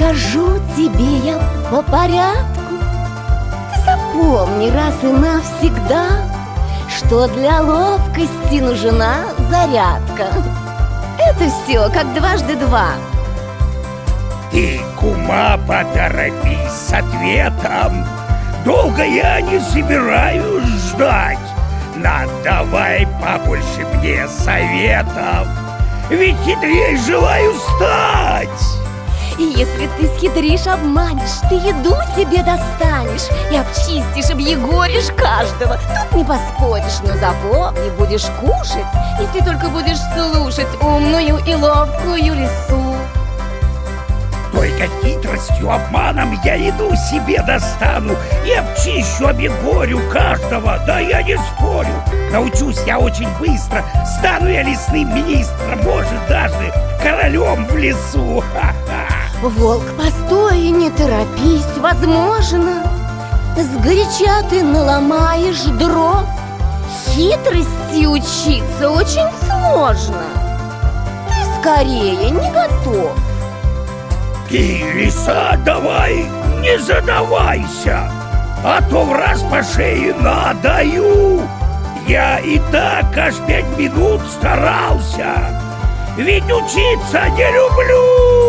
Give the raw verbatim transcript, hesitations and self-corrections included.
Расскажу тебе я по порядку. Ты запомни раз и навсегда, что для ловкости нужна зарядка. Это все как дважды два. Ты, кума, поторопись с ответом. Долго я не собираюсь ждать. Надавай побольше мне советов, ведь хитрее желаю стать. И если ты схитришь, обманешь, ты еду себе достанешь и обчистишь, объегоришь каждого. Тут не поспоришь, но запомни, будешь кушать, если только будешь слушать умную и ловкую лису. Только хитростью, обманом я еду себе достану и обчищу, объегорю каждого, да я не спорю. Научусь я очень быстро, стану я лесным министром, может даже королем в лесу. Ха-ха. Волк, постой, не торопись, возможно, сгоряча ты наломаешь дров. Хитрости учиться очень сложно. Ты скорее не готов. Ты, лиса, давай не задавайся, а то в раз по шее надаю. Я и так аж пять минут старался, ведь учиться не люблю.